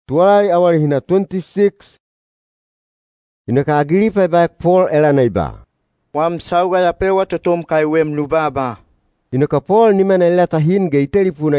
Tualari awal hina 26. Inaka Agripa baik Paul elana iba. Wam sauga ya pewa totom kai wem nubaba. Inaka Paul ni mana ilata hin ge telefona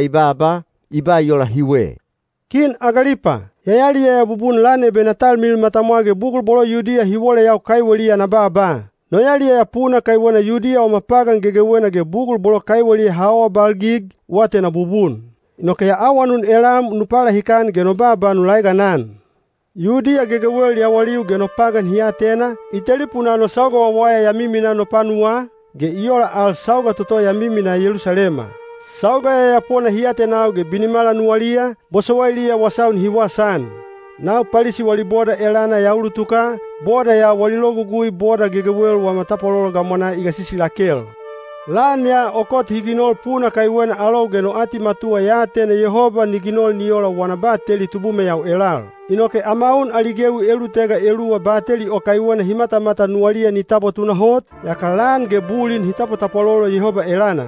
iba yola hiwe. Kin Agripa, yayali ya bubun lane benatal mil matamwage bugul bolo Yudia hiwole yao kaiweli na baba. No yali ya puna kaiwana Yudia o mapagan gegewena ge bugul bolo kaiweli hawa balgig wate na bubun. Inoke ya awanun elam nupala hikan geno baba nulaiga nan. Yudia gegeweli ya waliu geno pagan hiya tena, itelipuna no sauga wawaya ya mimina no panua, ge iola al sauga toto ya mimina Yerusalema. Sauga ya pona hiya tenau ge binimala nuwalia, bosowailia wasaun hiwasan. Nau palisi waliboda elana ya ulutuka, boda ya walilogugui boda gegewel wa matapololo gamona igasisi lakel. Lanya okot higinol puna kaiwena alo geno ati matua ya tene Yehova niginol niola wana bateli tubume yau elal. Inoke amaun aligewi elutega eluwa bateli o kaiwena himata nuwalia ni tabo tunahot, yakalan ge bulin hitapo tapololo Yehova elana.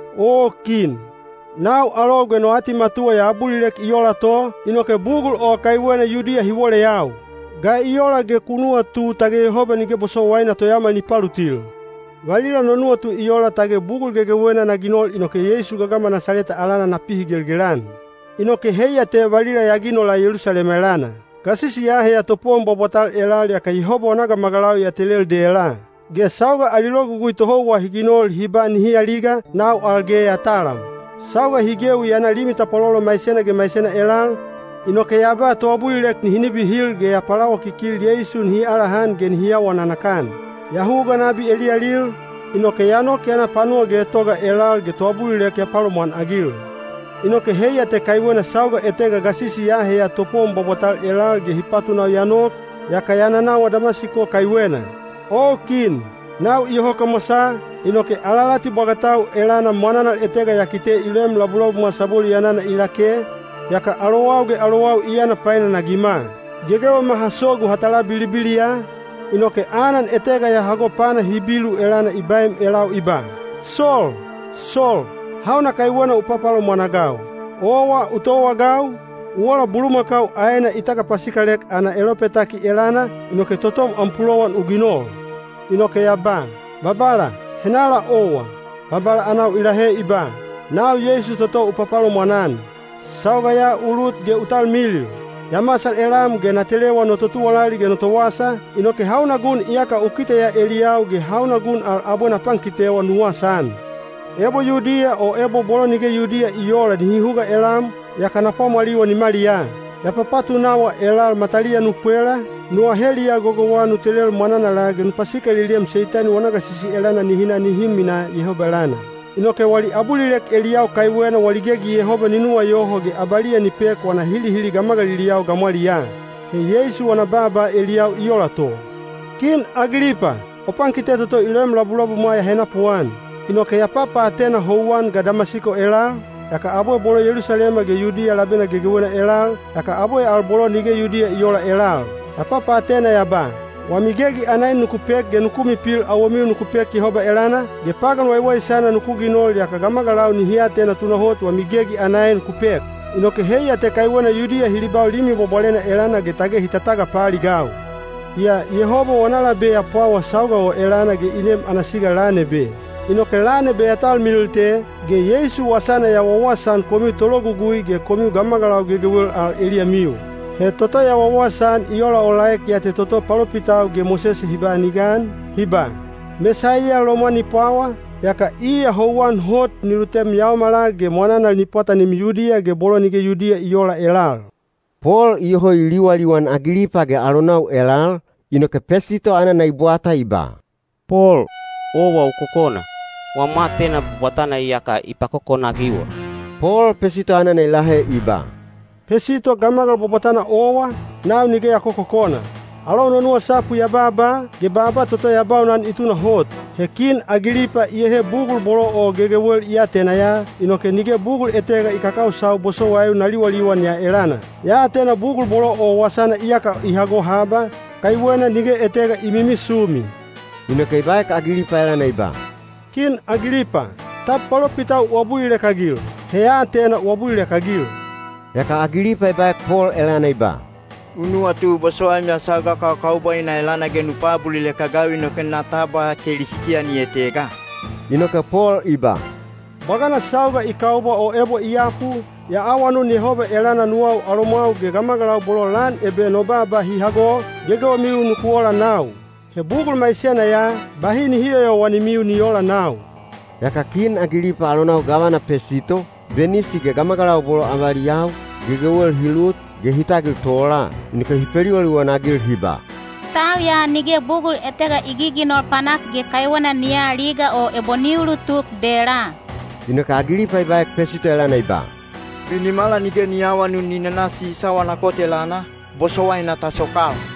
O kin. Nau alo geno ati matua ya abulilek iola to, inoke bugul o kaiwena Yudia hiwole yau. Ga iola ge kunua tu tage Yehova nige boso waina toyama ni palutil. Walila nonua tu iola tage bugul gegewena na ginol inoke Yesu gagama Nasareta alana na pihi gelgelan. Inoke heya te walila ya ginola Yerusalem elana. Kasisi yahe ya topom bobotal elal ya ka Yehova onaga magalau ya telel de ela. Ge sauga alilogu gui toho wa higinol hiba ni hiya liga nau alge ya talam. Sauga higeu yana limita pololo maisena elal. Inoke yaba toabulilek ni hinibi hil ge ya palawa kikil Yesu ni arahan gen hiya wananakan. Yahuga nabi Elialil, inoke yanok yana panua ge toga elal ge toabulilek ya palomuan agil. Inoke heya te kaiwena sauga etega gasisi ya heya topom bobotal elal ge hipatuna yanok, ya kayana nawa Damasiko kaiwena. O kin, nau ihoka mosa, inoke alalati bagatau elana mwananal etega yakite ilem labulob masabuli yanana ilake, yaka alowau iyana paina nagima. Gegewa mahasogu hatala bilibilia, inoke anan etega ya hago pana hibilu elana ibaim elau iba. Sol, hauna kaiwena upapalo mwanagau. Owa utowa gau, uola buluma kau aena itaka pasikalek ana elopetaki elana, inoke totom ampulowan uginol. Inoke yaba, babala, henala owa, babala anau ilahe iba. Nau Yesu toto upapalo mwanan. Sauga ya ulut ge utal milil. Yamasal elam ge natelewa no totuwalali ge no towasa, inoke hauna gun iaka ukite ya Eliau ge hauna gun al abona pankitewa nuwasan. Ebo Yudia o ebo bolonige Yudia iola ni hihuga elam, yaka napomwaliwa ni Maria. Yapapatu nawa elal matalia nukwela, nuahelia gogowa nutelel mwanana lage nupasika liliam seitani wanaga sisi elana nihina nihimina Yehova lana. Inoke wali abulilek Eliau kaiwena waligegi Yehova ninua yoho ge abalia ni pek wana hili gamaga liliau gamwalia. He Yesu wana baba Eliau iola to. Kin Agripa, opankite toto ilem labulabu mwaya henapuan. Inoke ya papa atena houwan ga Damasiko elal, yaka aboy bolo Yerusalema ge Yudia labena gegewena elal, yaka aboy al bolo nige Yudia iola elal. Ya papa atena yaba, wamigegi anain nukupek ge nukumi pil awamiu nukupek Yehova elana, ge pagan waiwai sana nukuginol yaka gamagalau ni hiya tena tunahot wamigegi anain kupek. Inoke heya te kaiwena Yudia hilibau limi bobolena elana ge tage hitataga pali gau. Ya Yehova wanala be ya pawa sauga o elana ge inem anasiga lane be. Inoke lane be atal milte, ge Yesu wasana ya wawasan komi tologugui ge komi gamagalau ge gewel al Eliamiu. He toto ya wawasan iola olaek ya te toto palopitau ge Moses hiba nigan, hiba. Mesaya loma ni pawa, yaka iya houwan hot nilutem yaumala ge mwanana nipota ni Yudia ge bolo nige Yudia iola elal. Paul iho iliwaliwan Agripa ge alonau elal, inoke pesito ana naibuata iba. Paul, owa ukokona. Wamate na buatana iyaka ipakokona giwa. Paul pesito ana nailahe iba. Pesito gamagal bobotana owa, nau nige ya kokokona. Alo nonua sapu ya baba, ge baba toto ya baunan ituna hot. Hekin Agripa iyehe bugul bolo o gegewel iya tena ya, inoke nige bugul etega ikakau sau boso wayu naliwaliwan ya elana. Ya tena bugul bolo o wasana iyaka ihago haba, kaiwena nige etega imimi sumi. Inoke ibaik Agripa elana iba. Kin Agripa, tap palopita wabuile kagil, heya tena wabuile kagil. Yaka Agripa ibaik Paul elana iba. Unu atu bosoa mia saga kau boy na elana genupa bulile kagawi no kenataba kelisikia ni etega. Inoka Paul iba. Bagana sauga ikauba o ebo iaku ya awanu ni hobe elana nuau aromau ge gamagarau bolo lan ebe no baba hihago gego miu nukuola nau. He bugul maisiana ya bahini hiyo yo wani miu niola nau. Yaka kin Agripa alonau gavana Pesito benisi ge gamagarau bolo amariau gegewel hilut ge hitagil tola inika hiperiwali wanagil hiba. Tau ya nige bugul etega igiginol panak ge kaiwana nia liga o eboniulu tuk dera. Inoka Agripa ibaik Pesito elana iba. Binimala nige niawanu ninanasi sawana kote lana bosoa ina tasokal.